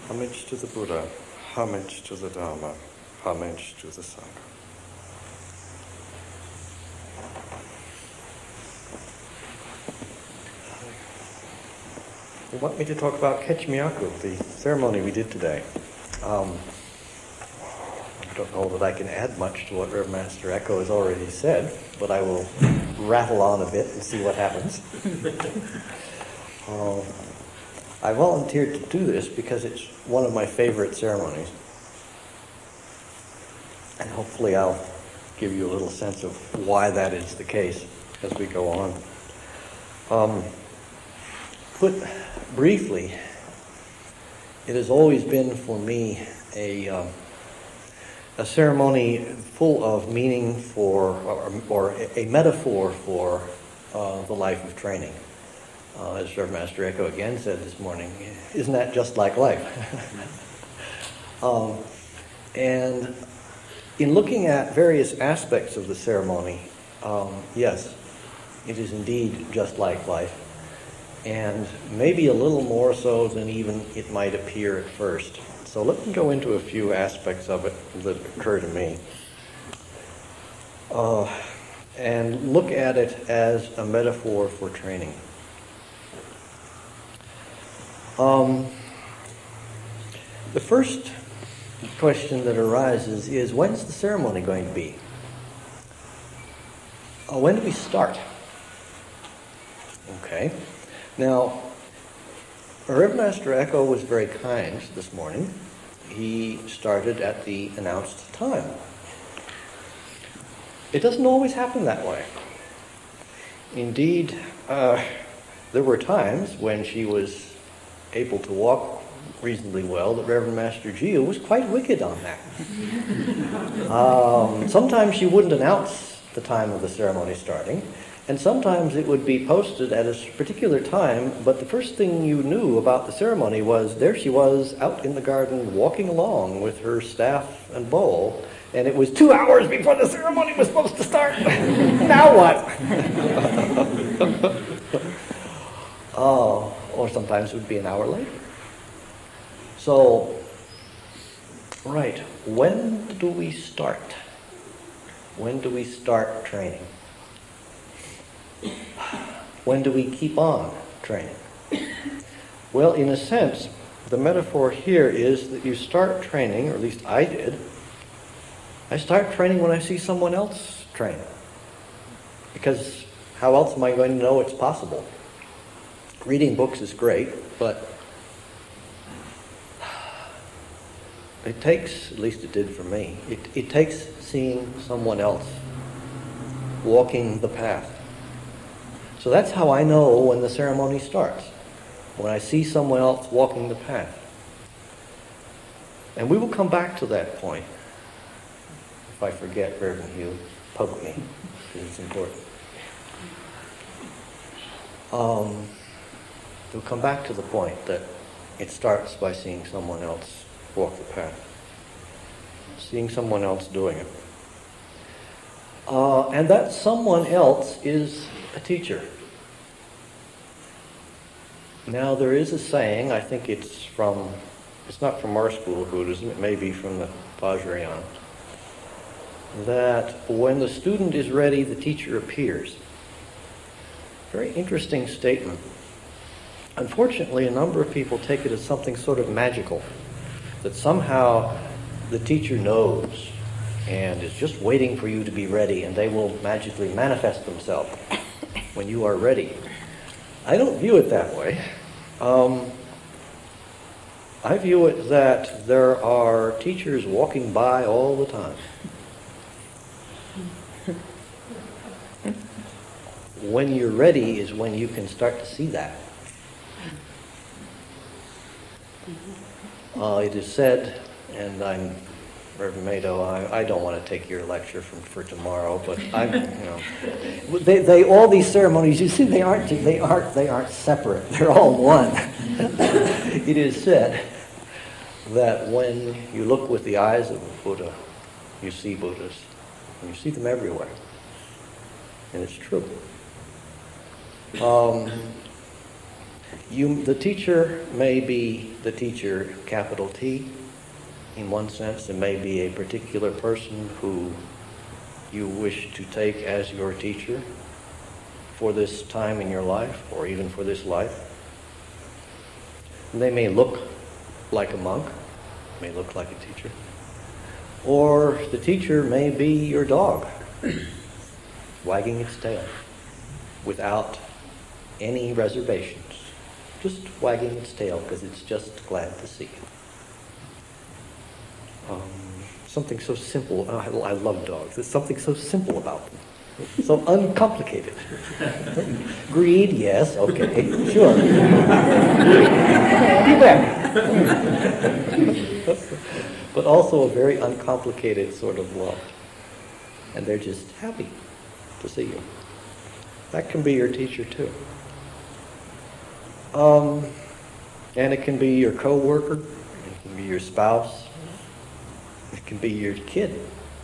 Homage to the Buddha, homage to the Dharma, homage to the Sangha. You want me to talk about Kechimiyaku, the ceremony we did today? I don't know that I can add much to what Reverend Master Echo has already said, but I will rattle on a bit and see what happens. I volunteered to do this because it's one of my favorite ceremonies. And hopefully I'll give you a little sense of why that is the case as we go on. Put briefly, it has always been for me a ceremony full of meaning or a metaphor for the life of training. As Reverend Master Echo again said this morning, isn't that just like life? And in looking at various aspects of the ceremony, yes, it is indeed just like life, and maybe a little more so than even it might appear at first. So let me go into a few aspects of it that occur to me, and look at it as a metaphor for training. The first question that arises is, when's the ceremony going to be? When do we start? Okay. Now, Reverend Master Echo was very kind this morning. He started at the announced time. It doesn't always happen that way. Indeed, there were times when she was able to walk reasonably well that Reverend Master Gio was quite wicked on that. Sometimes she wouldn't announce the time of the ceremony starting, and sometimes it would be posted at a particular time, but the first thing you knew about the ceremony was there she was out in the garden walking along with her staff and bowl, and it was 2 hours before the ceremony was supposed to start. Now what? Or sometimes it would be an hour later. So, right, when do we start? When do we start training? When do we keep on training? Well, in a sense, the metaphor here is that you start training, or at least I did. I start training when I see someone else train. Because how else am I going to know it's possible? Reading books is great, but it takes, at least it did for me, it takes seeing someone else walking the path. So that's how I know when the ceremony starts, when I see someone else walking the path. And we will come back to that point. If I forget, Reverend Hugh, poke me, because it's important. We'll come back to the point that it starts by seeing someone else walk the path, seeing someone else doing it. And that someone else is a teacher. Now there is a saying, I think it's not from our school of Buddhism, it may be from the Vajrayana, that when the student is ready, the teacher appears. Very interesting statement. Unfortunately, a number of people take it as something sort of magical, that somehow the teacher knows and is just waiting for you to be ready, and they will magically manifest themselves when you are ready. I don't view it that way. I view it that there are teachers walking by all the time. When you're ready is when you can start to see that. It is said, and I'm Reverend Mado, I don't want to take your lecture for tomorrow, but they all these ceremonies, you see, they aren't separate. They're all one. It is said that when you look with the eyes of a Buddha, you see Buddhas, and you see them everywhere, and it's true. The teacher may be the teacher, capital T, in one sense. It may be a particular person who you wish to take as your teacher for this time in your life, or even for this life. And they may look like a monk, may look like a teacher. Or the teacher may be your dog, wagging its tail without any reservations. Just wagging its tail because it's just glad to see you. Something so simple. I love dogs. There's something so simple about them. So uncomplicated. Greed, yes, okay, sure. You bet. But also a very uncomplicated sort of love. And they're just happy to see you. That can be your teacher too. And it can be your co-worker, it can be your spouse, it can be your kid.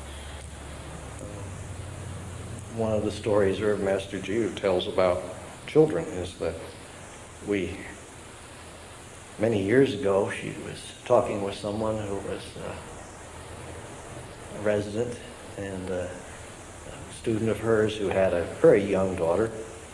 One of the stories Reverend Master Jiu tells about children is that many years ago, she was talking with someone who was a resident and a student of hers who had a very young daughter.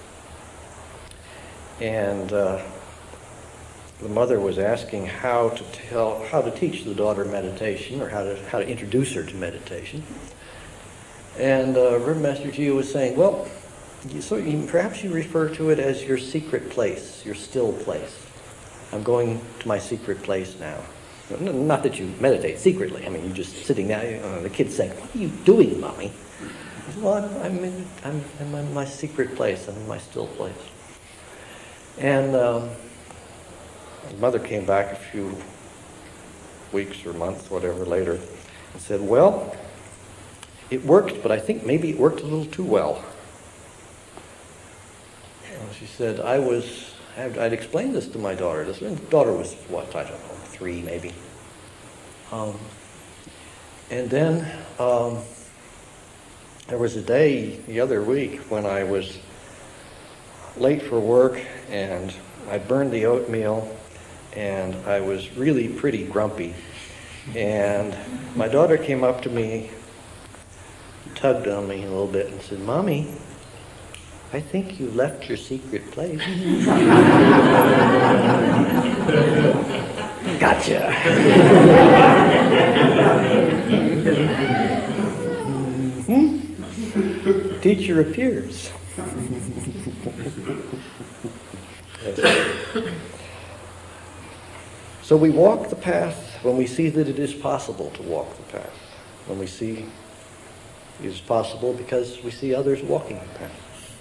And the mother was asking how to teach the daughter meditation, or how to introduce her to meditation. And Reverend Master Jiu was saying, well, perhaps you refer to it as your secret place, your still place. I'm going to my secret place now. Not that you meditate secretly. I mean, you're just sitting there. The kid's saying, what are you doing, Mommy? I said, well, I'm in my secret place. I'm in my still place. And the mother came back a few weeks or months, whatever, later, and said, well, it worked, but I think maybe it worked a little too well. And she said, I'd explained this to my daughter. This daughter was, what, I don't know, 3 maybe. And then there was a day the other week when I was late for work and I burned the oatmeal and I was really pretty grumpy. And my daughter came up to me, tugged on me a little bit and said, Mommy, I think you left your secret place. Gotcha. Teacher appears. So we walk the path when we see that it is possible to walk the path. When we see it is possible because we see others walking the path.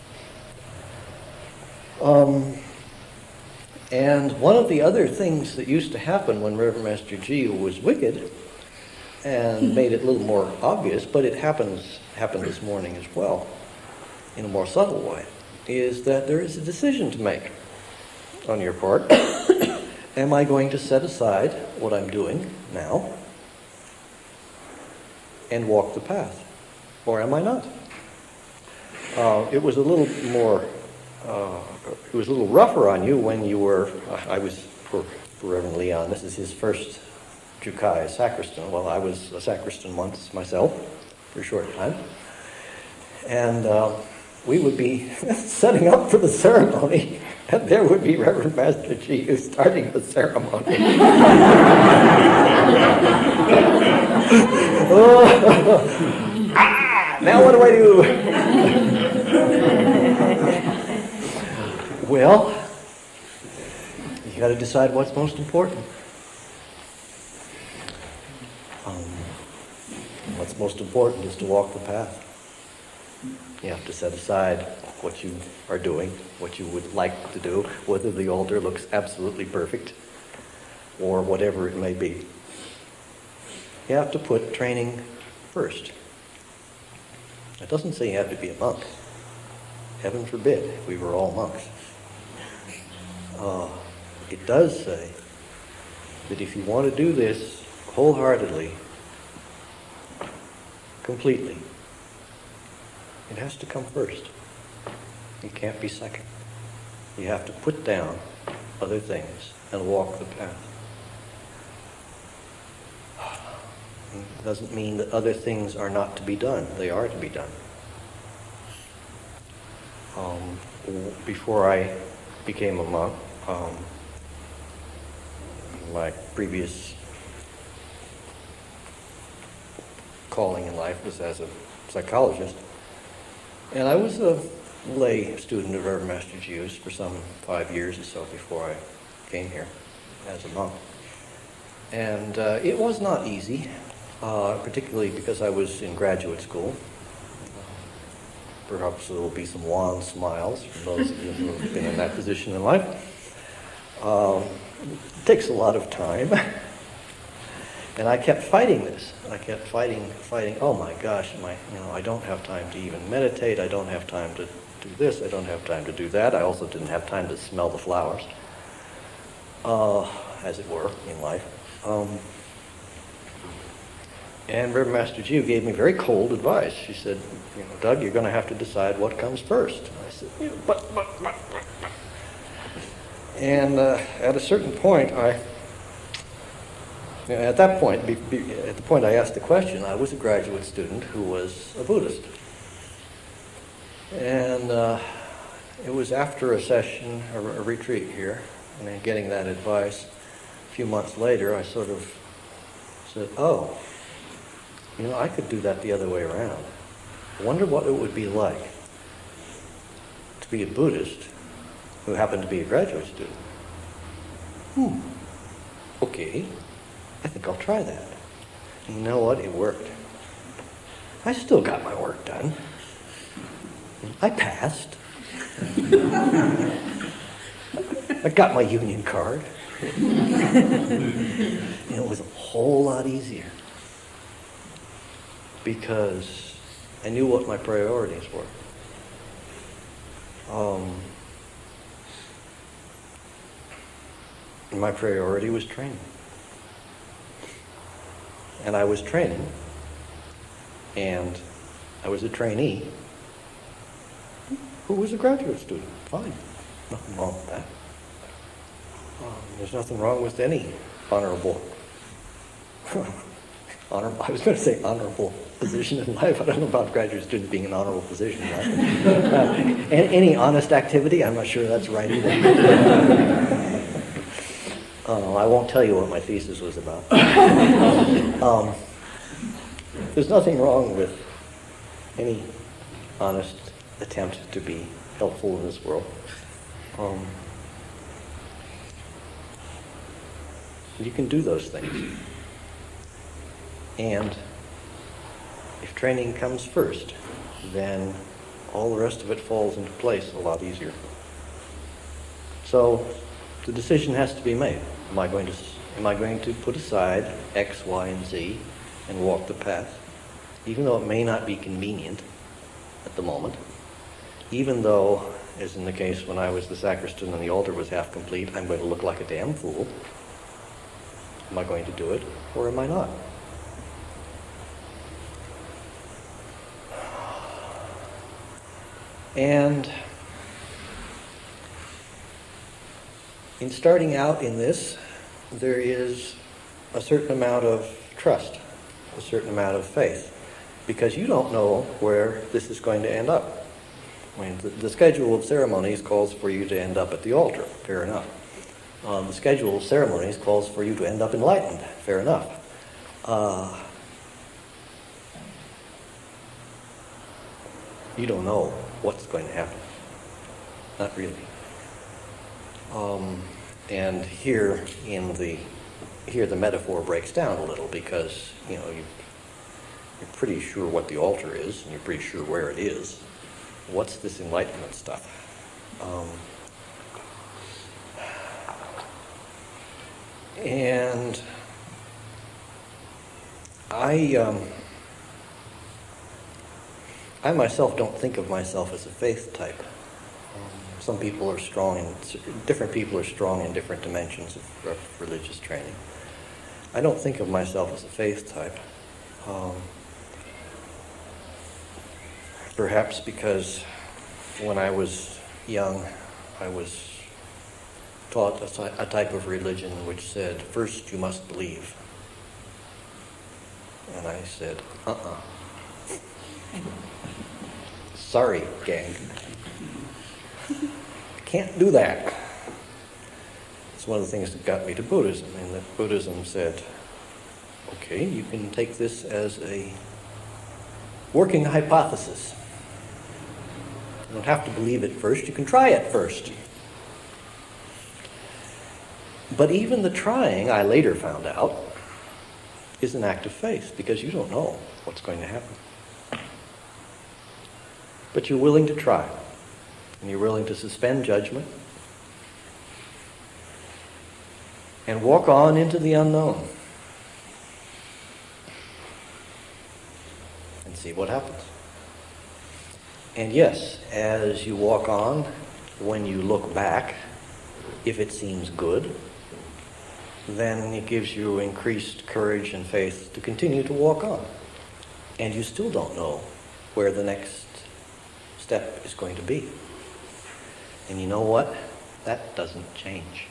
And one of the other things that used to happen when Reverend Master Jiu was wicked, and made it a little more obvious, but it happened this morning as well, in a more subtle way, is that there is a decision to make on your part. Am I going to set aside what I'm doing now and walk the path? Or am I not? It was a little more, it was a little rougher on you when you were, I was, for Reverend Leon, this is his first Jukai as sacristan. Well, I was a sacristan once myself, for a short time. And we would be setting up for the ceremony, and there would be Reverend Master Jiu starting the ceremony. Now what do I do? Well, you got to decide what's most important. What's most important is to walk the path. You have to set aside what you are doing, what you would like to do, whether the altar looks absolutely perfect or whatever it may be. You have to put training first. It doesn't say you have to be a monk. Heaven forbid if we were all monks. It does say that if you want to do this wholeheartedly, completely, it has to come first. It can't be second. You have to put down other things and walk the path. It doesn't mean that other things are not to be done. They are to be done. Before I became a monk, my previous calling in life was as a psychologist, and I was a lay student of Reverend Master Jiu's for some 5 years or so before I came here as a monk. And it was not easy, particularly because I was in graduate school. Perhaps there will be some wan smiles from those of you who have been in that position in life. It takes a lot of time. And I kept fighting this. I kept fighting. Oh my gosh, I don't have time to even meditate. I don't have time to do this. I don't have time to do that. I also didn't have time to smell the flowers, as it were, in life. And Reverend Master Jiu gave me very cold advice. She said, Doug, you're going to have to decide what comes first. And I said, but. And at a certain point, at the point I asked the question, I was a graduate student who was a Buddhist. And it was after a session, a retreat here, and then getting that advice, a few months later, I sort of said, I could do that the other way around. I wonder what it would be like to be a Buddhist who happened to be a graduate student. Okay, I think I'll try that. And you know what? It worked. I still got my work done. I passed. I got my union card. And it was a whole lot easier because I knew what my priorities were. My priority was training. And I was training, and I was a trainee who was a graduate student. Fine. Nothing wrong with that. There's nothing wrong with any honorable I was going to say honorable position in life. I don't know about graduate student being an honorable position in life. Any honest activity, I'm not sure that's right either. I won't tell you what my thesis was about. There's nothing wrong with any honest attempt to be helpful in this world. You can do those things. And if training comes first, then all the rest of it falls into place a lot easier. So the decision has to be made. Am I going to put aside X, Y, and Z and walk the path, even though it may not be convenient at the moment, even though, as in the case when I was the sacristan and the altar was half complete, I'm going to look like a damn fool. Am I going to do it, or am I not? And in starting out in this, there is a certain amount of trust, a certain amount of faith, because you don't know where this is going to end up. I mean, the schedule of ceremonies calls for you to end up at the altar, fair enough. The schedule of ceremonies calls for you to end up enlightened, fair enough. You don't know what's going to happen. Not really. And here the metaphor breaks down a little because, you're pretty sure what the altar is, and you're pretty sure where it is. What's this enlightenment stuff? And I myself don't think of myself as a faith type. Some people are strong, different people are strong in different dimensions of religious training. I don't think of myself as a faith type. Perhaps because when I was young, I was taught a type of religion which said, first you must believe. And I said, sorry, gang. Can't do that. It's one of the things that got me to Buddhism, and that Buddhism said, okay, you can take this as a working hypothesis. You don't have to believe it first, you can try it first. But even the trying, I later found out, is an act of faith, because you don't know what's going to happen. But you're willing to try, and you're willing to suspend judgment and walk on into the unknown and see what happens. And yes, as you walk on, when you look back, if it seems good, then it gives you increased courage and faith to continue to walk on. And you still don't know where the next step is going to be. And you know what? That doesn't change.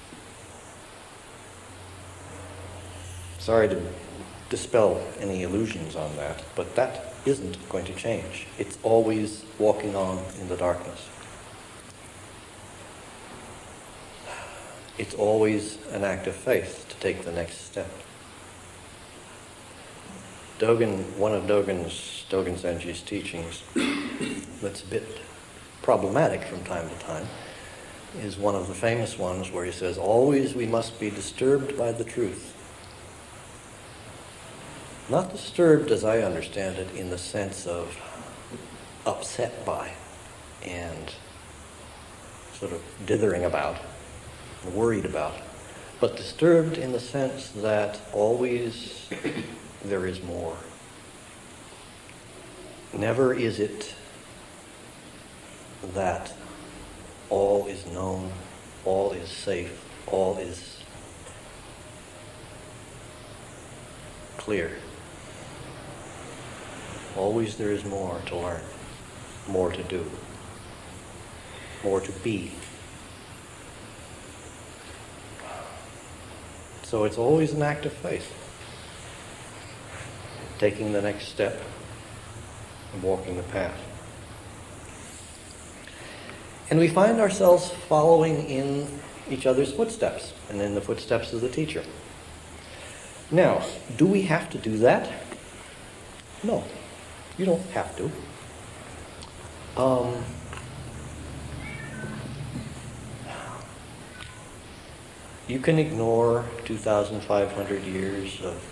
Sorry to dispel any illusions on that, but that isn't going to change. It's always walking on in the darkness. It's always an act of faith to take the next step. One of Dogen Zenji's teachings that's a bit problematic from time to time is one of the famous ones where he says, always we must be disturbed by the truth. Not disturbed, as I understand it, in the sense of upset by and sort of dithering about, worried about, but disturbed in the sense that always there is more. Never is it that all is known, all is safe, all is clear. Always there is more to learn, more to do, more to be. So it's always an act of faith. Taking the next step and walking the path. And we find ourselves following in each other's footsteps and in the footsteps of the teacher. Now, do we have to do that? No, you don't have to. You can ignore 2,500 years of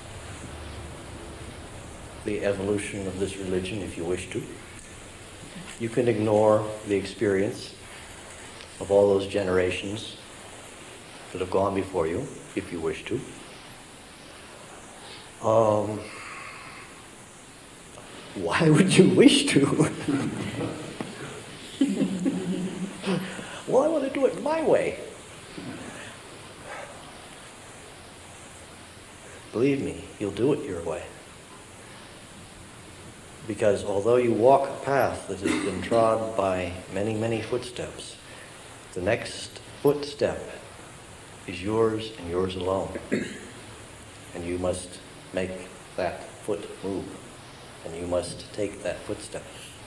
the evolution of this religion if you wish to. You can ignore the experience of all those generations that have gone before you if you wish to. Why would you wish to? Well, I want to do it my way. Believe me, you'll do it your way. Because although you walk a path that has been trod by many, many footsteps, the next footstep is yours and yours alone. And you must make that foot move. And you must take that footstep.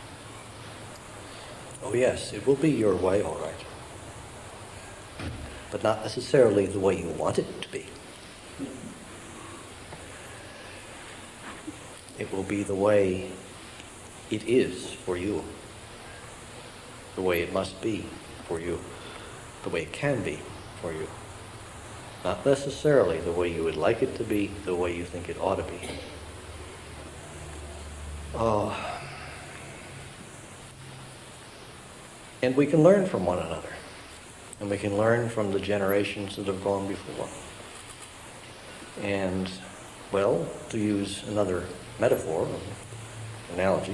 Oh yes, it will be your way, all right. But not necessarily the way you want it to be. It will be the way it is for you, the way it must be for you, the way it can be for you. Not necessarily the way you would like it to be, the way you think it ought to be. And we can learn from one another. And we can learn from the generations that have gone before. And, well, to use another metaphor, analogy,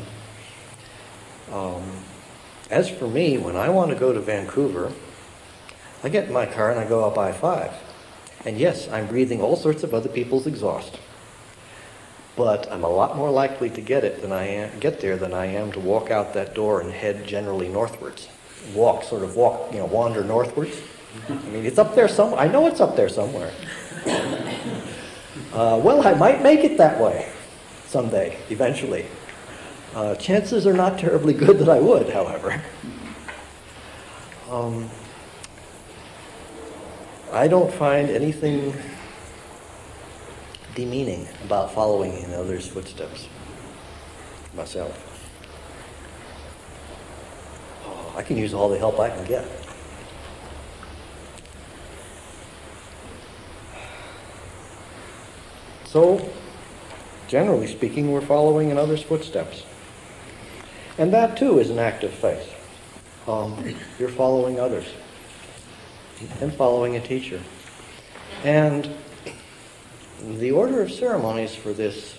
as for me, when I want to go to Vancouver, I get in my car and I go up I-5. And yes, I'm breathing all sorts of other people's exhaust. But I'm a lot more likely to get there than I am to walk out that door and head generally northwards. Wander northwards. I mean, it's up there somewhere. I know it's up there somewhere. Well, I might make it that way someday, eventually. Chances are not terribly good that I would, however. I don't find anything demeaning about following in others' footsteps myself. I can use all the help I can get. So, generally speaking, we're following in others' footsteps. And that too is an act of faith. You're following others and following a teacher. And the order of ceremonies for this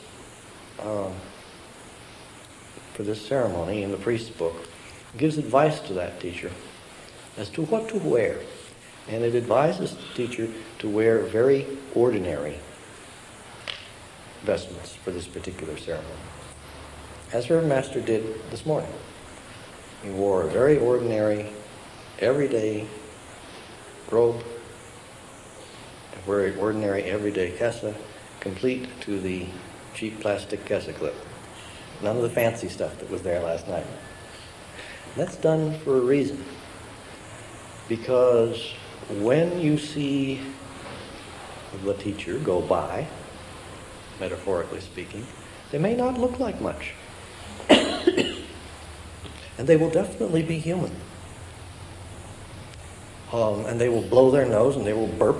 ceremony in the priest's book gives advice to that teacher as to what to wear. And it advises the teacher to wear very ordinary vestments for this particular ceremony, as her master did this morning. He wore a very ordinary, everyday robe, a very ordinary, everyday kesa, complete to the cheap plastic kesa clip. None of the fancy stuff that was there last night. That's done for a reason. Because when you see the teacher go by, metaphorically speaking, they may not look like much. And they will definitely be human. And they will blow their nose and they will burp.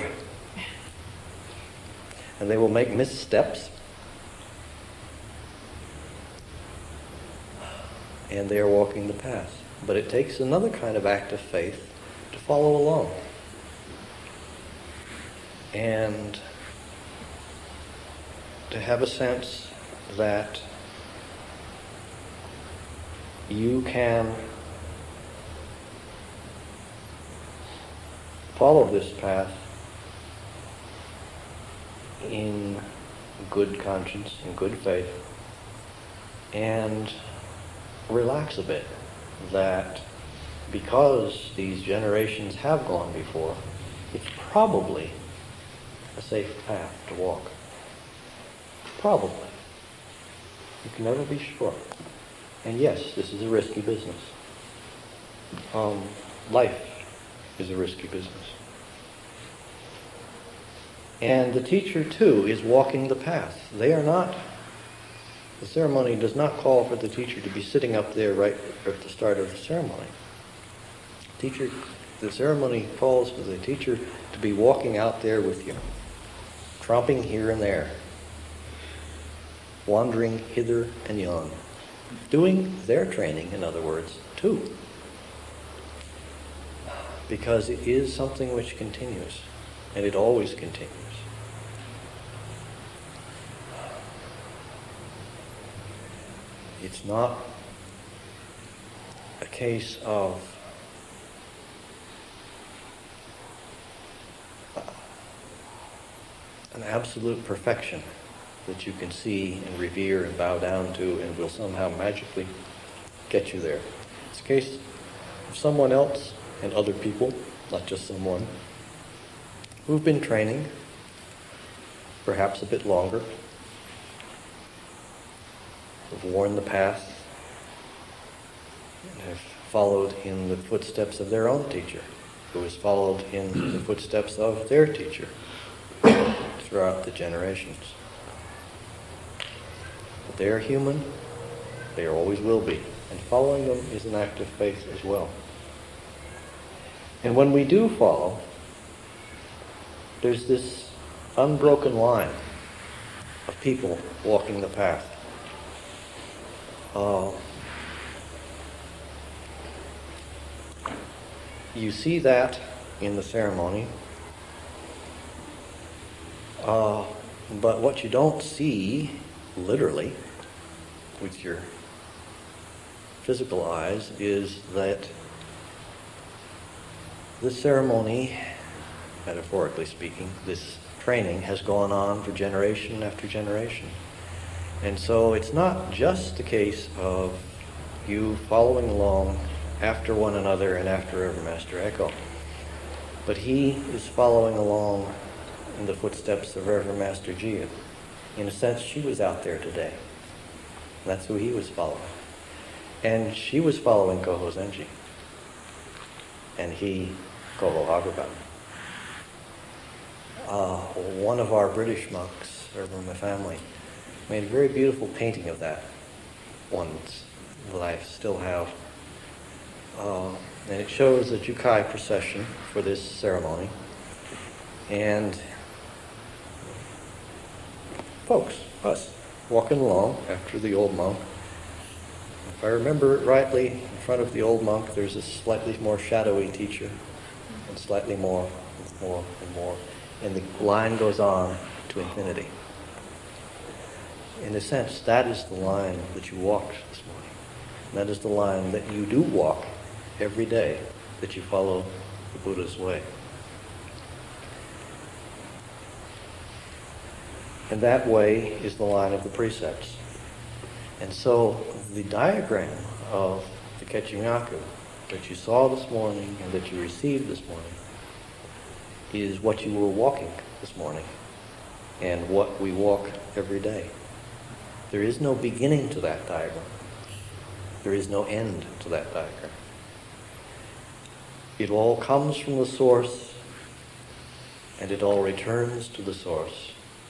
And they will make missteps. And they are walking the path. But it takes another kind of act of faith to follow along. And to have a sense that you can follow this path in good conscience, in good faith, and relax a bit that because these generations have gone before, it's probably a safe path to walk. Probably. You can never be sure. And yes, this is a risky business. Life is a risky business. And the teacher, too, is walking the path. They are not, the ceremony does not call for the teacher to be sitting up there right at the start of the ceremony. The ceremony calls for the teacher to be walking out there with you, tromping here and there, wandering hither and yon, doing their training, in other words, too. Because it is something which continues, and it always continues. It's not a case of an absolute perfection that you can see and revere and bow down to and will somehow magically get you there. It's a case of someone else and other people, not just someone, who've been training perhaps a bit longer, who've worn the path, and have followed in the footsteps of their own teacher, who has followed in the footsteps of their teacher throughout the generations. But they are human, they always will be, and following them is an act of faith as well. And when we do follow, there's this unbroken line of people walking the path. You see that in the ceremony, but what you don't see, literally, with your physical eyes, is that this ceremony, metaphorically speaking, this training has gone on for generation after generation. And so it's not just the case of you following along after one another and after Master Eko. But he is following along in the footsteps of Reverend Master Jia. In a sense, she was out there today. That's who he was following. And she was following Koho Zenji. And he, Koho Hagabun. One of our British monks, over in my family, made a very beautiful painting of that once that I still have. And it shows the Jukai procession for this ceremony. And folks, us, walking along after the old monk. If I remember it rightly, in front of the old monk there's a slightly more shadowy teacher, and slightly more, and more. And the line goes on to infinity. In a sense, that is the line that you walked this morning. That is the line that you do walk every day, that you follow the Buddha's way. And that way is the line of the precepts. And so the diagram of the Kechimyaku that you saw this morning and that you received this morning is what you were walking this morning and what we walk every day. There is no beginning to that diagram. There is no end to that diagram. It all comes from the source and it all returns to the source.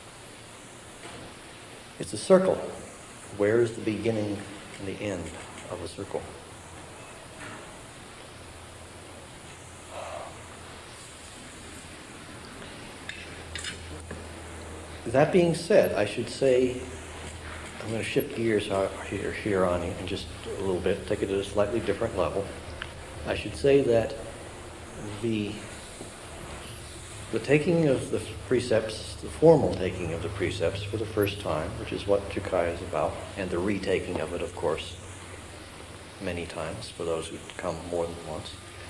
It's a circle. Where is the beginning and the end of a circle? That being said, I should say, I'm going to shift gears here on you in just a little bit, take it at a slightly different level. I should say that the taking of the precepts, the formal taking of the precepts for the first time, which is what Jukai is about, and the retaking of it, of course, many times for those who come more than once.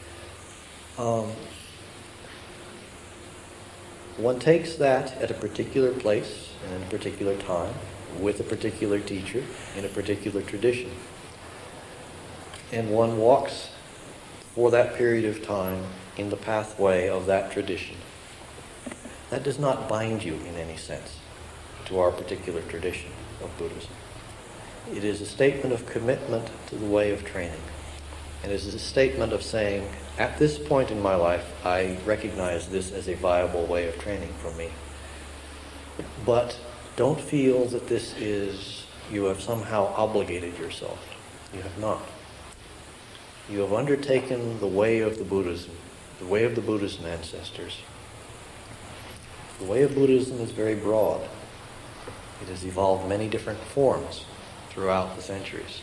One takes that at a particular place and in a particular time, with a particular teacher, in a particular tradition. And one walks for that period of time in the pathway of that tradition. That does not bind you in any sense to our particular tradition of Buddhism. It is a statement of commitment to the way of training. And it is a statement of saying, at this point in my life, I recognize this as a viable way of training for me. But don't feel that this is, you have somehow obligated yourself. You have not. You have undertaken the way of the Buddhism, the way of the Buddhist ancestors. The way of Buddhism is very broad. It has evolved many different forms throughout the centuries.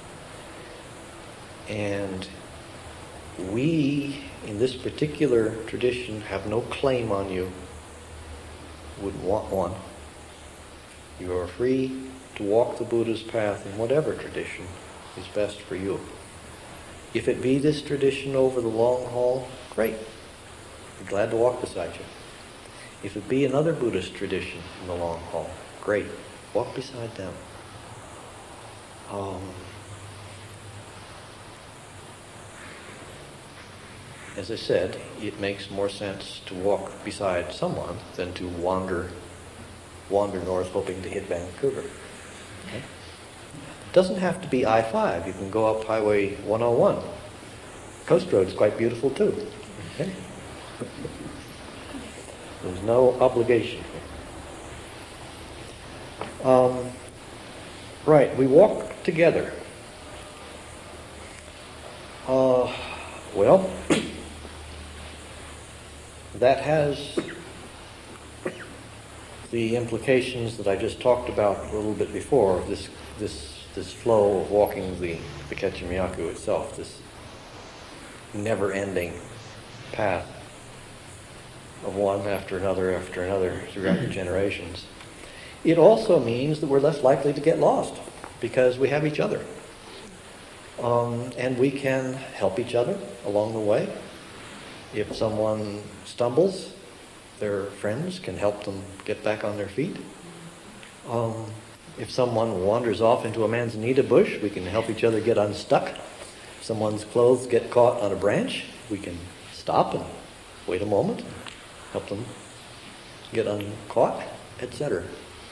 And we, in this particular tradition, have no claim on you. Wouldn't want one. You are free to walk the Buddha's path in whatever tradition is best for you. If it be this tradition over the long haul, great. Be glad to walk beside you. If it be another Buddhist tradition in the long haul, great. Walk beside them. As I said, it makes more sense to walk beside someone than to wander north hoping to hit Vancouver. Okay? It doesn't have to be I-5. You can go up Highway 101. Coast Road's quite beautiful too. Okay? There's no obligation. Right, we walk together. Well, that has the implications that I just talked about a little bit before, this flow of walking the Kechimyaku itself, this never-ending path of one after another throughout the generations. It also means that we're less likely to get lost because we have each other. And we can help each other along the way. If someone stumbles, their friends can help them get back on their feet. If someone wanders off into a manzanita bush, we can help each other get unstuck. If someone's clothes get caught on a branch, we can stop and wait a moment, help them get uncaught, etc.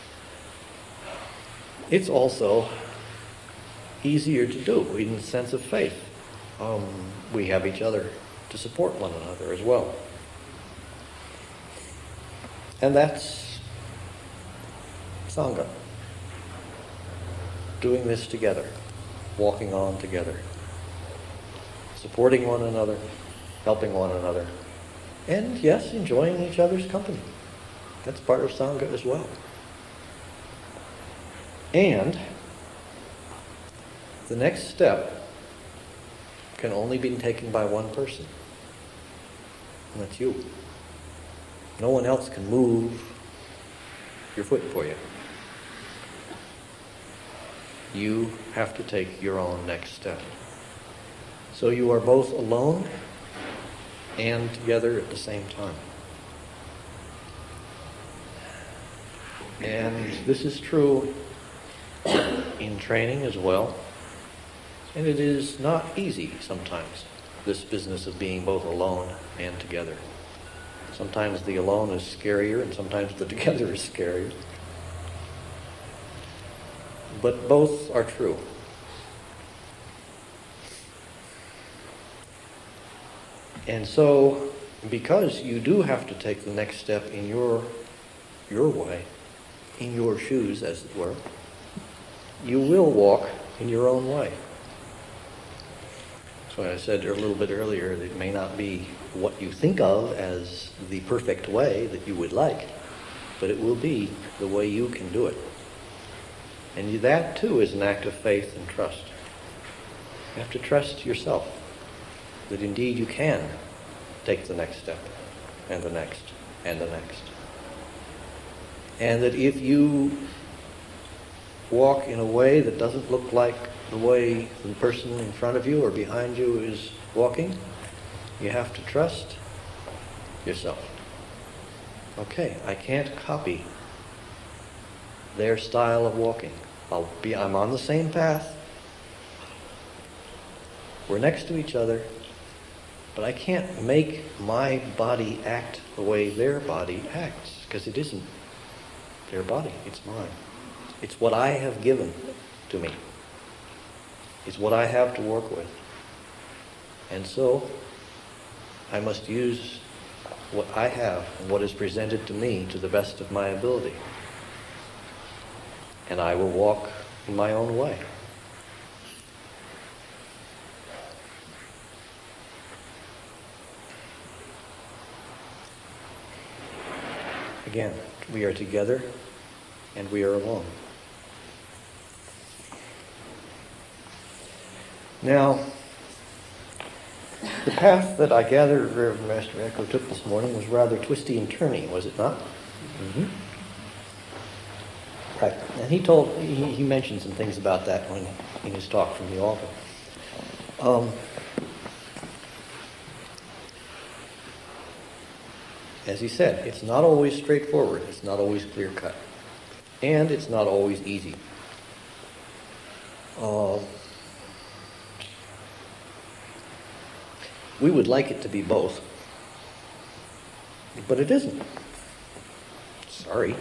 It's also easier to do in the sense of faith. We have each other to support one another as well. And that's Sangha. Doing this together, walking on together, supporting one another, helping one another, and yes, enjoying each other's company. That's part of Sangha as well. And the next step can only be taken by one person, and that's you. No one else can move your foot for you. You have to take your own next step. So you are both alone and together at the same time. And this is true in training as well. And it is not easy sometimes, this business of being both alone and together. Sometimes the alone is scarier and sometimes the together is scarier. But both are true. And so, because you do have to take the next step in your way, in your shoes, as it were, you will walk in your own way. So I said a little bit earlier that it may not be what you think of as the perfect way that you would like, but it will be the way you can do it. And that too is an act of faith and trust. You have to trust yourself that indeed you can take the next step, and the next, and the next. And that if you walk in a way that doesn't look like the way the person in front of you or behind you is walking, you have to trust yourself. Okay, I can't copy their style of walking. I'm on the same path. We're next to each other, but I can't make my body act the way their body acts, because it isn't their body, it's mine. It's what I have given to me. It's what I have to work with. And so, I must use what I have and what is presented to me to the best of my ability. And I will walk in my own way. Again, we are together and we are alone. Now, the path that I gather Reverend Master Echo took this morning was rather twisty and turny, was it not? Mm-hmm. Right. And he mentioned some things about that in his talk from the altar. As he said, it's not always straightforward. It's not always clear-cut. And it's not always easy. We would like it to be both. But it isn't. Sorry.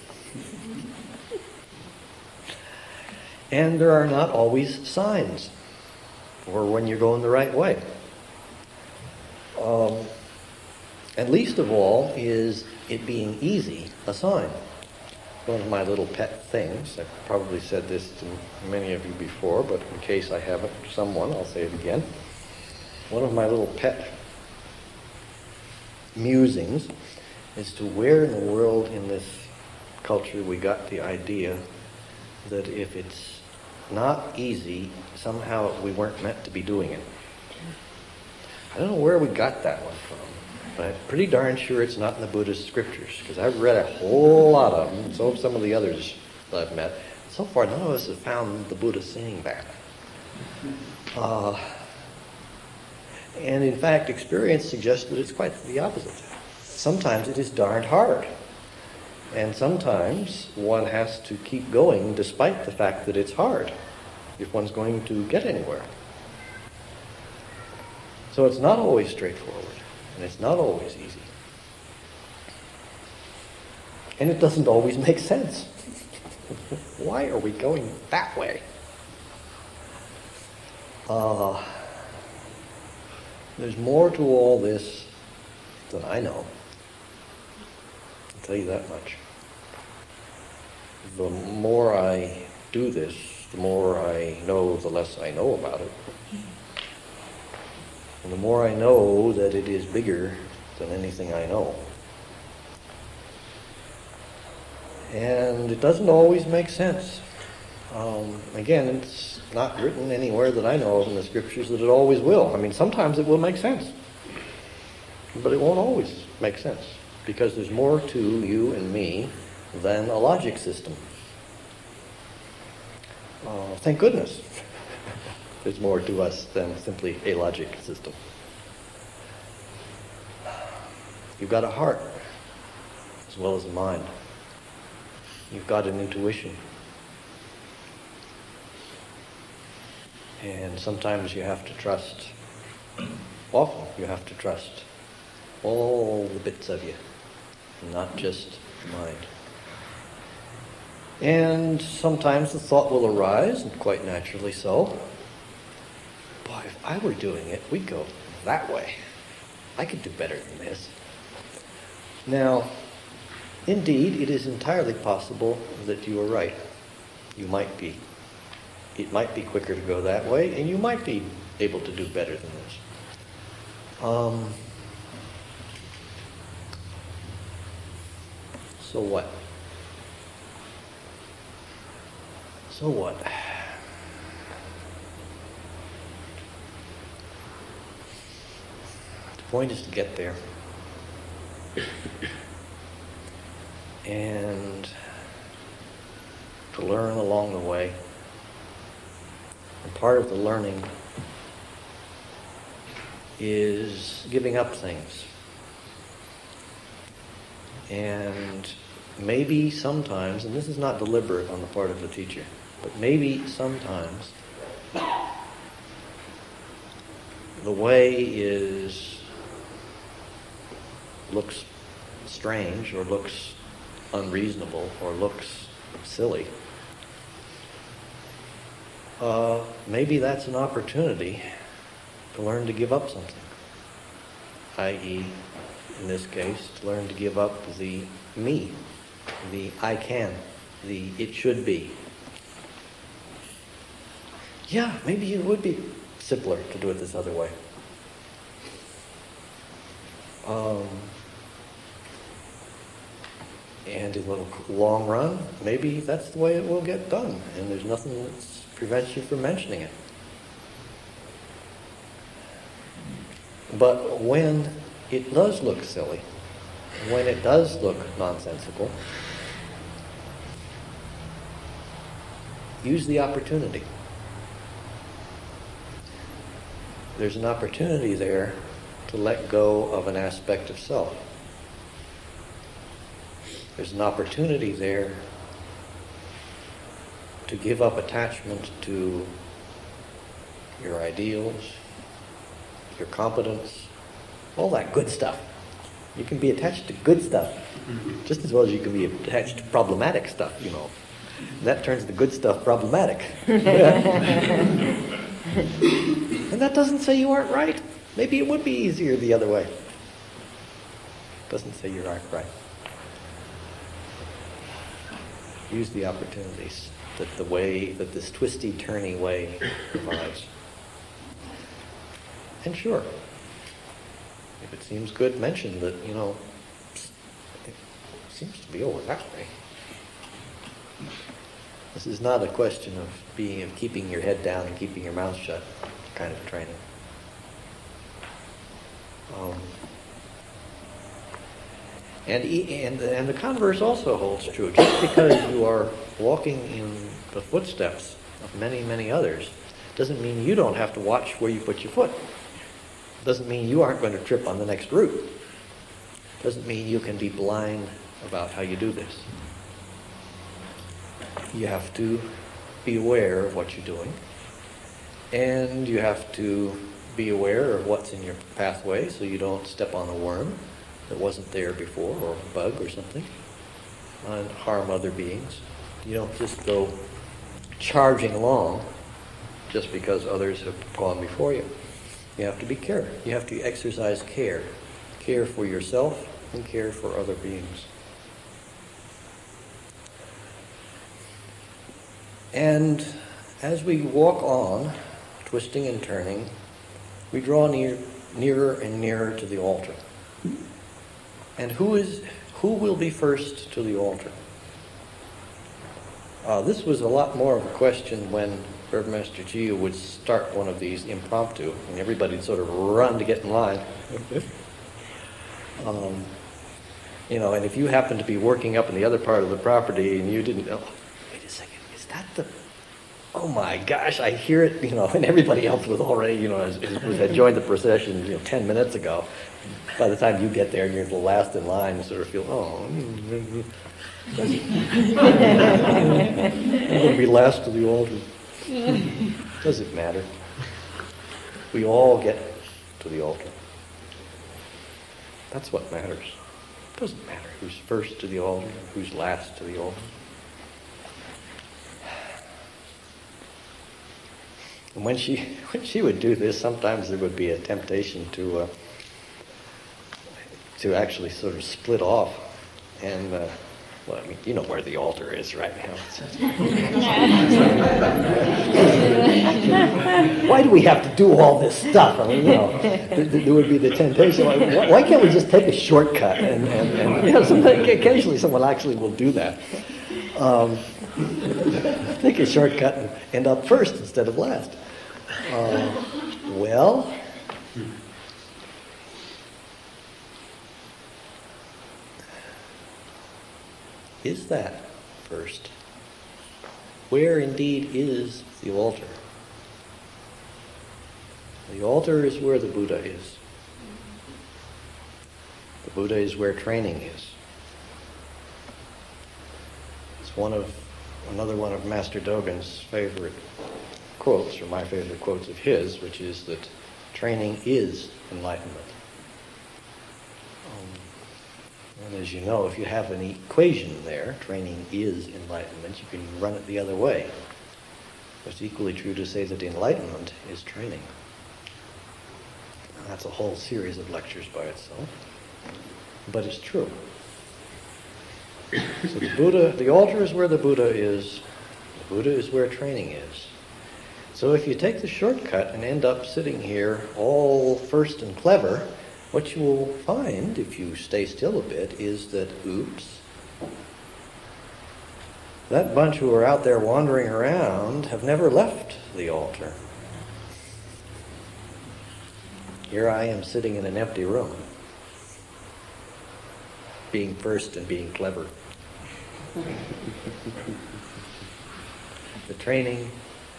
And there are not always signs for when you're going the right way. And least of all is it being easy a sign. One of my little pet things, I've probably said this to many of you before, but in case I haven't to someone, I'll say it again. One of my little pet musings as to where in the world in this culture we got the idea that if it's not easy, somehow we weren't meant to be doing it. I don't know where we got that one from, but I'm pretty darn sure it's not in the Buddhist scriptures, because I've read a whole lot of them, and so have some of the others that I've met. So far, none of us have found the Buddha saying that. And in fact, experience suggests that it's quite the opposite. Sometimes it is darned hard. And sometimes one has to keep going despite the fact that it's hard, if one's going to get anywhere. So it's not always straightforward. And it's not always easy. And it doesn't always make sense. Why are we going that way? There's more to all this than I know. I'll tell you that much. The more I do this, the more I know, the less I know about it. And the more I know that it is bigger than anything I know. And it doesn't always make sense. Again, it's not written anywhere that I know of in the scriptures that it always will. I mean, sometimes it will make sense. But it won't always make sense. Because there's more to you and me than a logic system. Thank goodness. There's more to us than simply a logic system. You've got a heart as well as a mind. You've got an intuition. And sometimes you have to trust, often you have to trust all the bits of you, not just the mind. And sometimes the thought will arise, and quite naturally so, boy, if I were doing it, we'd go that way. I could do better than this. Now, indeed, it is entirely possible that you are right. You might be. It might be quicker to go that way, and you might be able to do better than this. So what? So what? The point is to get there. And to learn along the way. And part of the learning is giving up things. And maybe sometimes, and this is not deliberate on the part of the teacher, but maybe sometimes the way looks strange or looks unreasonable or looks silly. Maybe that's an opportunity to learn to give up something. I.e., in this case, to learn to give up the me, the I can, the it should be. Yeah, maybe it would be simpler to do it this other way. And in the long run, maybe that's the way it will get done, and there's nothing that prevents you from mentioning it. But when it does look silly, when it does look nonsensical, use the opportunity. There's an opportunity there to let go of an aspect of self. There's an opportunity there to give up attachment to your ideals, your competence, all that good stuff. You can be attached to good stuff just as well as you can be attached to problematic stuff, you know. That turns the good stuff problematic. And that doesn't say you aren't right. Maybe it would be easier the other way. Doesn't say you aren't right. Use the opportunities that the way, that this twisty, turny way provides. And sure, if it seems good, mention that, you know, it seems to be over that way. This is not a question of keeping your head down and keeping your mouth shut kind of training. And the converse also holds true. Just because you are walking in the footsteps of many, many others doesn't mean you don't have to watch where you put your foot. Doesn't mean you aren't going to trip on the next route. Doesn't mean you can be blind about how you do this. You have to be aware of what you're doing, and you have to be aware of what's in your pathway so you don't step on a worm that wasn't there before, or a bug or something, and harm other beings. You don't just go charging along just because others have gone before you. You have to be careful. You have to exercise care. Care for yourself and care for other beings. And as we walk on, twisting and turning, we draw nearer and nearer to the altar. And who will be first to the altar? This was a lot more of a question when Burgomaster Gio would start one of these impromptu, and everybody'd sort of run to get in line. And if you happen to be working up in the other part of the property and you didn't know, wait a second, is that the... Oh my gosh, I hear it, and everybody else was already, had joined the procession, 10 minutes ago. By the time you get there and you're the last in line, you sort of feel, I'm going to be last to the altar. Doesn't matter. We all get to the altar. That's what matters. It doesn't matter who's first to the altar and who's last to the altar. And when she would do this, sometimes there would be a temptation to actually sort of split off. And, you know where the altar is right now. Why do we have to do all this stuff? There would be the temptation. Why can't we just take a shortcut? And occasionally someone actually will do that. Take a shortcut and end up first instead of last. Is that first? Where indeed is the altar? The altar is where the Buddha is. The Buddha is where training is. It's another one of Master Dogen's favorite quotes, or my favorite quotes of his, which is that training is enlightenment. And as you know, if you have an equation there, training is enlightenment, you can run it the other way. It's equally true to say that enlightenment is training. That's a whole series of lectures by itself. But it's true. So the altar is where the Buddha is. The Buddha is where training is. So if you take the shortcut and end up sitting here all first and clever, what you will find, if you stay still a bit, is that, oops, that bunch who are out there wandering around have never left the altar. Here I am sitting in an empty room, being first and being clever. The training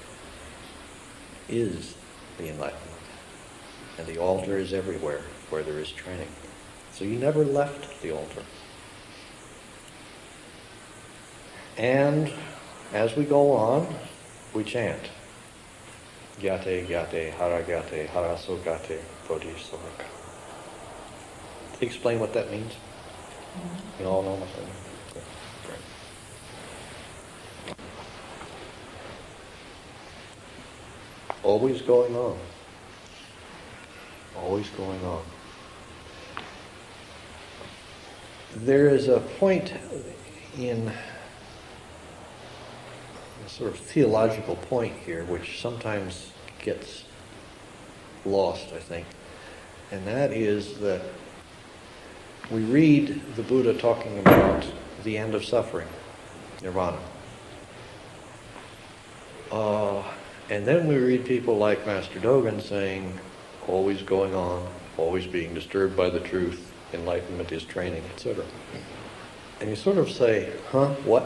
is the enlightenment, and the altar is everywhere where there is training. So you never left the altar. And as we go on, we chant. Gyate, gyate, hara gyate, haraso gate, bodhisattva. Explain what that means? You all know what that means? Great. Always going on. Always going on. There is a point in a sort of theological point here which sometimes gets lost, I think. And that is that we read the Buddha talking about the end of suffering, nirvana. And then we read people like Master Dogen saying, always going on, always being disturbed by the truth, enlightenment is training, etc. And you sort of say, what?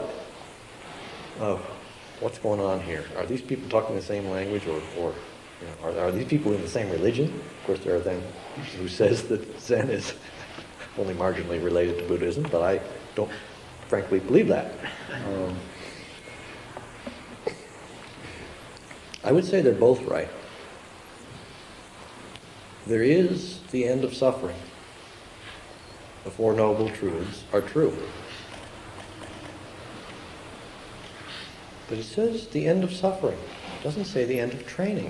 What's going on here? Are these people talking the same language, or are these people in the same religion? Of course, there are them who says that Zen is only marginally related to Buddhism, but I don't frankly believe that. I would say they're both right. There is the end of suffering. The Four Noble Truths are true. But it says the end of suffering. It doesn't say the end of training.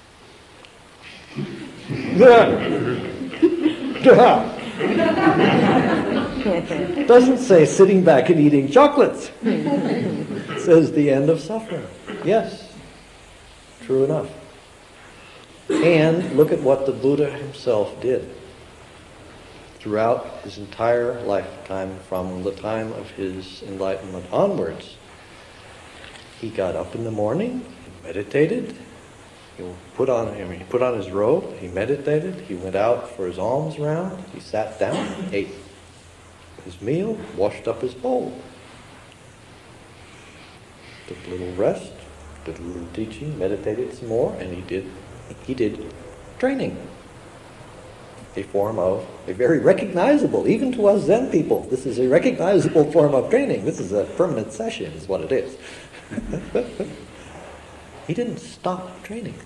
It doesn't say sitting back and eating chocolates. It says the end of suffering. Yes, true enough. And look at what the Buddha himself did. Throughout his entire lifetime, from the time of his enlightenment onwards, he got up in the morning, meditated, he put on his robe, he meditated, he went out for his alms round, he sat down, ate his meal, washed up his bowl. Took a little rest, did a little teaching, meditated some more, and he did training. A form of, a very recognizable, even to us Zen people, this is a recognizable form of training. This is a permanent session, is what it is. He didn't stop training.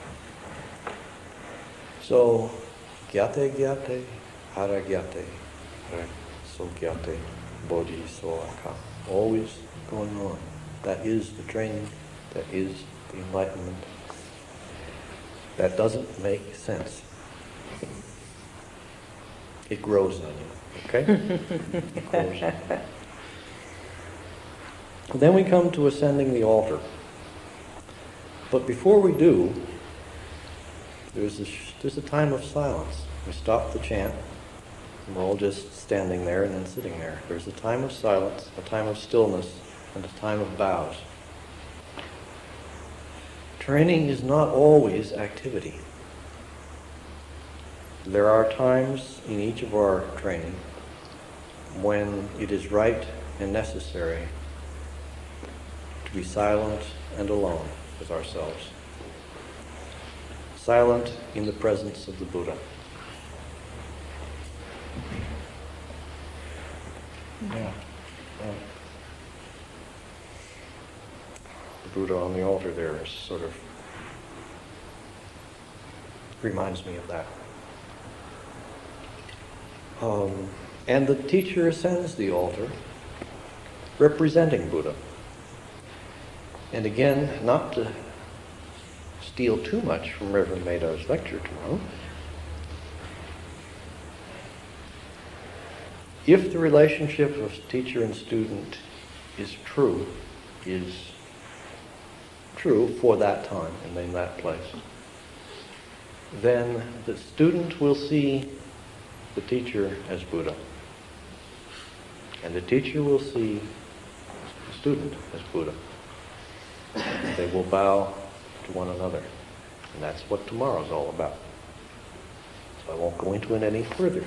So, gyate gyate, hara gyate, so gyate, bodhi so aka. Always going on. That is the training. That is the enlightenment. That doesn't make sense. It grows on you, okay? It grows on you. Then we come to ascending the altar. But before we do, there's a time of silence. We stop the chant, and we're all just standing there and then sitting there. There's a time of silence, a time of stillness, and a time of bows. Training is not always activity. There are times in each of our training when it is right and necessary to be silent and alone with ourselves. Silent in the presence of the Buddha. Yeah. The Buddha on the altar there is sort of reminds me of that. And the teacher ascends the altar representing Buddha. And again, not to steal too much from Reverend Mado's lecture tomorrow, if the relationship of teacher and student is true for that time and in that place, then the student will see the teacher as Buddha. And the teacher will see the student as Buddha. They will bow to one another. And that's what tomorrow's all about. So I won't go into it any further.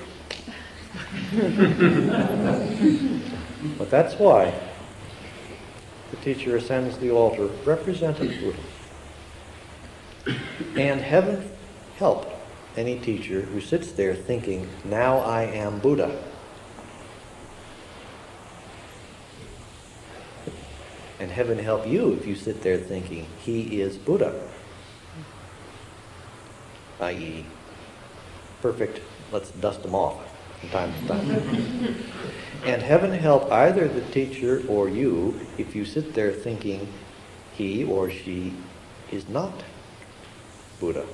But that's why the teacher ascends the altar representing Buddha. And heaven help any teacher who sits there thinking, now I am Buddha. And heaven help you if you sit there thinking, he is Buddha. I.e., perfect, let's dust them off from time to time. And heaven help either the teacher or you if you sit there thinking, he or she is not Buddha.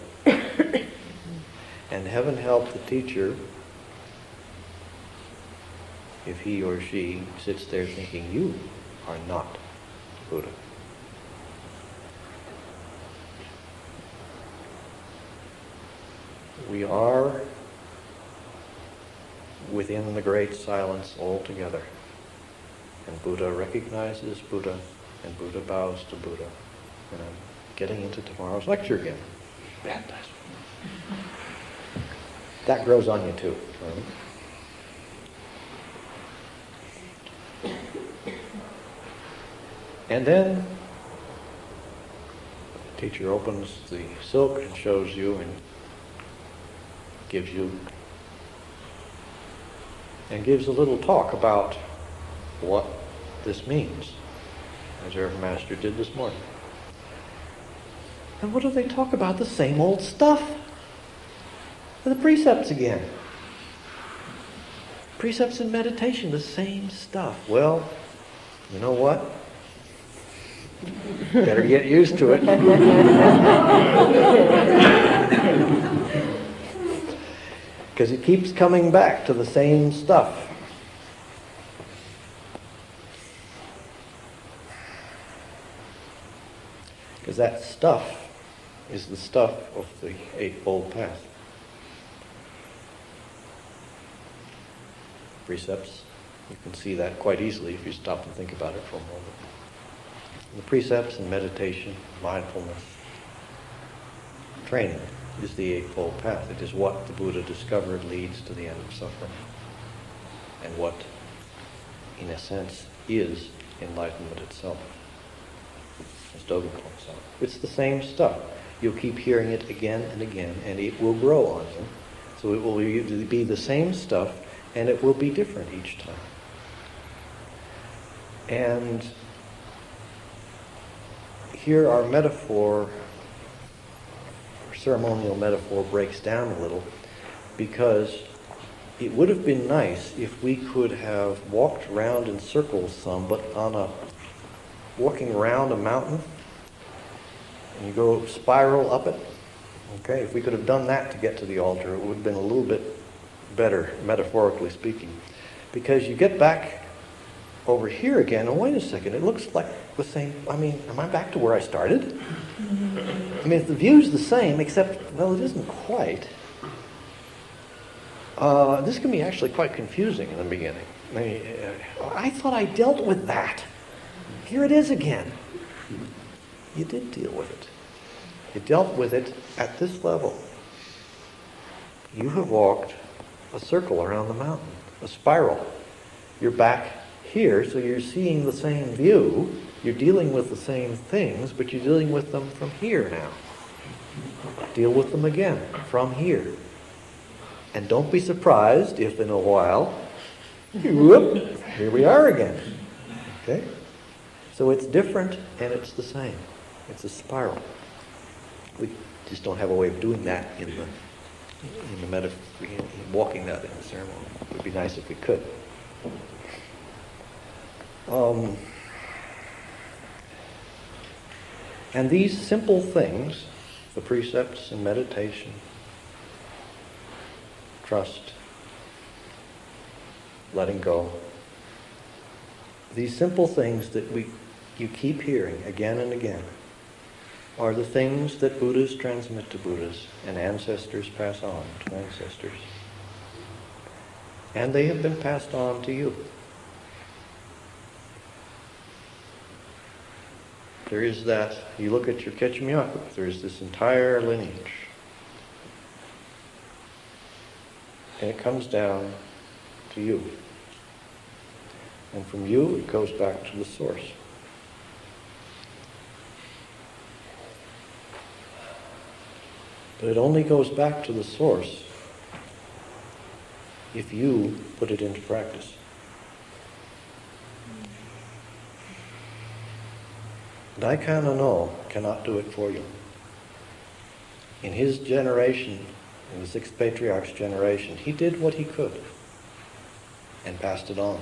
And heaven help the teacher if he or she sits there thinking you are not Buddha. We are within the great silence altogether. And Buddha recognizes Buddha, and Buddha bows to Buddha. And I'm getting into tomorrow's lecture again. Fantastic. That grows on you too. Right? And then the teacher opens the silk and shows you and gives a little talk about what this means, as our master did this morning. And what do they talk about? The same old stuff. the precepts again. Precepts in meditation, the same stuff. Well, you know what? Better get used to it. Because it keeps coming back to the same stuff. Because that stuff is the stuff of the Eightfold Path. Precepts, you can see that quite easily if you stop and think about it for a moment. The precepts and meditation, mindfulness, training is the Eightfold Path. It is what the Buddha discovered leads to the end of suffering. And what, in a sense, is enlightenment itself. As Dogen calls out. It's the same stuff. You'll keep hearing it again and again, and it will grow on you. So it will be the same stuff, and it will be different each time. And here our metaphor, our ceremonial metaphor, breaks down a little, because it would have been nice if we could have walked around in circles some, but walking around a mountain, and you go spiral up it. Okay, if we could have done that to get to the altar, it would have been a little bit better, metaphorically speaking. Because you get back over here again, and wait a second, it looks like the same. I mean, am I back to where I started? I mean, if the view's the same, except, well, it isn't quite. This can be actually quite confusing in the beginning. I thought I dealt with that. Here it is again. You did deal with it. You dealt with it at this level. You have walked a circle around the mountain, a spiral. You're back here, so you're seeing the same view. You're dealing with the same things, but you're dealing with them from here now. Deal with them again from here. And don't be surprised if in a while, whoop, here we are again. Okay? So it's different and it's the same. It's a spiral. We just don't have a way of doing that in walking that in the ceremony. It would be nice if we could. And these simple things, the precepts and meditation, trust, letting go, these simple things that you keep hearing again and again are the things that Buddhas transmit to Buddhas and ancestors pass on to ancestors. And they have been passed on to you. There is that, you look at your Kechimyaku, there is this entire lineage. And it comes down to you. And from you, it goes back to the source. But it only goes back to the source if you put it into practice. Daikana No cannot do it for you. In his generation, in the Sixth Patriarch's generation, he did what he could and passed it on.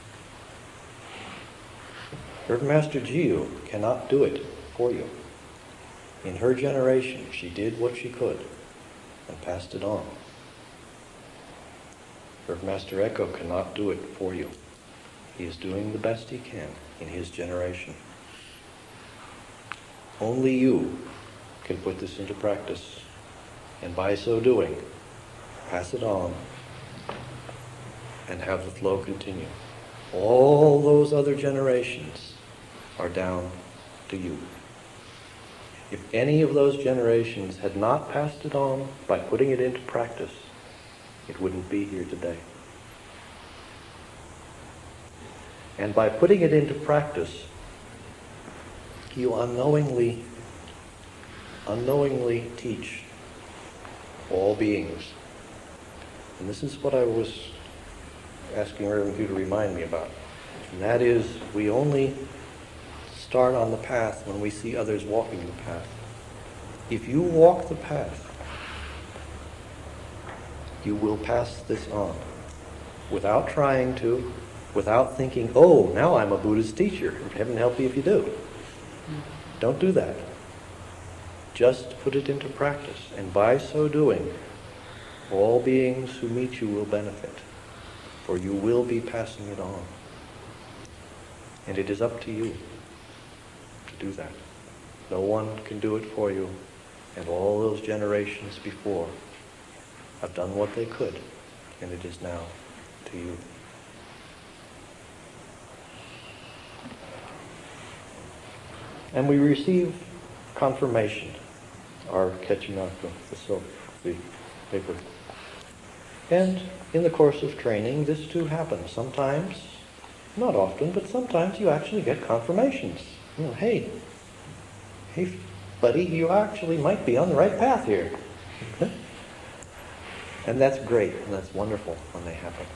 Reverend Master Jiyu cannot do it for you. In her generation, she did what she could and passed it on. Reverend Master Echo cannot do it for you. He is doing the best he can in his generation. Only you can put this into practice, and by so doing, pass it on and have the flow continue. All those other generations are down to you. If any of those generations had not passed it on by putting it into practice, it wouldn't be here today. And by putting it into practice, you unknowingly teach all beings. And this is what I was asking Reverend Hugh to remind me about. And that is, we only start on the path when we see others walking the path. If you walk the path you will pass this on without trying to, without thinking, oh, now I'm a Buddhist teacher. Heaven help you if you do. Don't do that. Just put it into practice. And by so doing, all beings who meet you will benefit, for you will be passing it on. And it is up to you to do that. No one can do it for you, and all those generations before have done what they could, and it is now to you. And we receive confirmation, our Kechinaka, the silk, the paper. And in the course of training, this too happens. Sometimes, not often, but sometimes you actually get confirmations. You know, hey, buddy, you actually might be on the right path here. And that's great, and that's wonderful when they happen.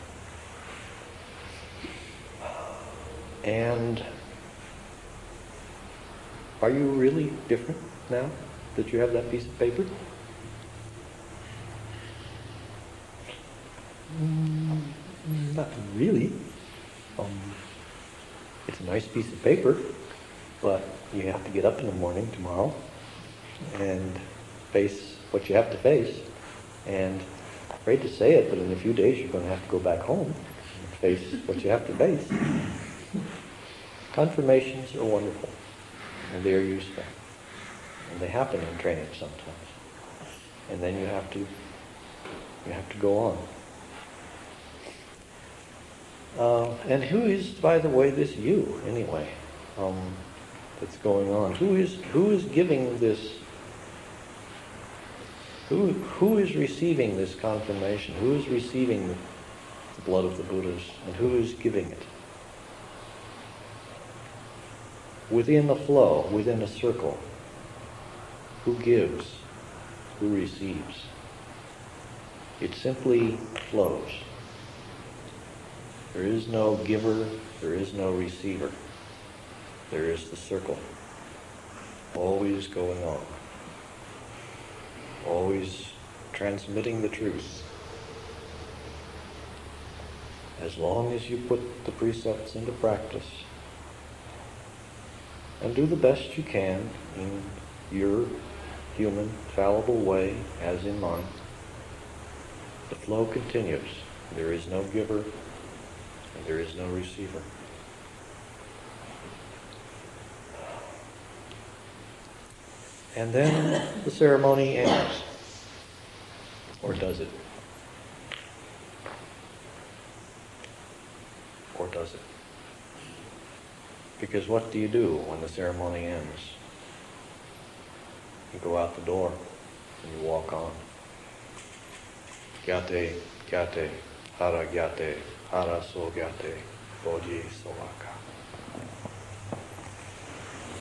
And are you really different now that you have that piece of paper? Not really. It's a nice piece of paper, but you have to get up in the morning tomorrow and face what you have to face. And I'm afraid to say it, but in a few days you're going to have to go back home and face what you have to face. Confirmations are wonderful, and they are useful. And they happen in training sometimes. And then you have to go on. And who is, by the way, this you, anyway, that's going on? Who is giving this? Who is receiving this confirmation? Who is receiving the blood of the Buddhas, and who is giving it? Within the flow, within a circle, who gives? Who receives? It simply flows. There is no giver, there is no receiver. There is the circle, always going on, always transmitting the truth. As long as you put the precepts into practice and do the best you can in your human, fallible way, as in mine, the flow continues. There is no giver, and there is no receiver. And then the ceremony ends. Or does it? Or does it? Because what do you do when the ceremony ends? You go out the door and you walk on. Gyate, gyate, hara gyate, hara so gyate, boji sovaka.